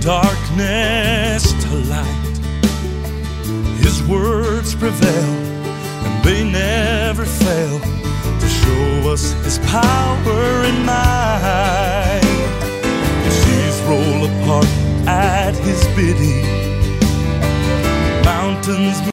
darkness to light. His words prevail, and they never fail to show us His power and might. The seas roll apart at His bidding, mountains